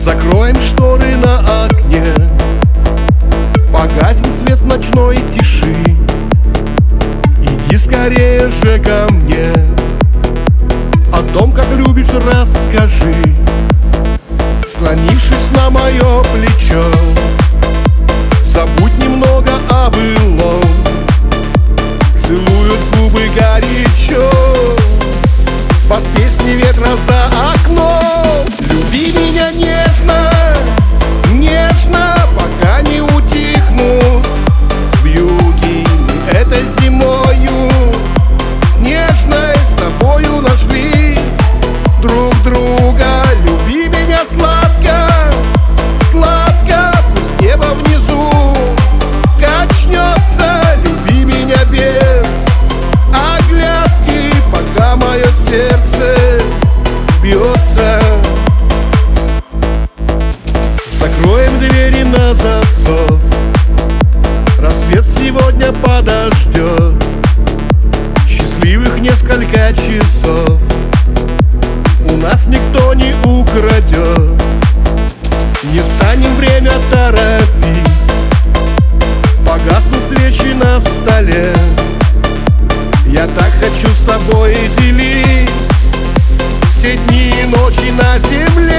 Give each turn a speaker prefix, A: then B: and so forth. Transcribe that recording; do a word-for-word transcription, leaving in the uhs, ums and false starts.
A: Закроем шторы на окне, погасим свет в ночной тиши. Иди скорее же ко мне, о том, как любишь, расскажи. Склонившись на мое плечо, забудь немного о былом. Целуют губы горячо под песни ветра за окном. Люби меня нежно, нежно, пока не утихну вьюги. Мы это зимою снежной с тобою нашли друг друга. Люби меня сладко, сладко, пусть небо внизу качнется. Люби меня без оглядки, пока мое сердце бьется. Закроем двери на засов, рассвет сегодня подождет. Счастливых несколько часов у нас никто не украдет. Не станем время торопить, погаснут свечи на столе. Я так хочу с тобой делить все дни и ночи на земле.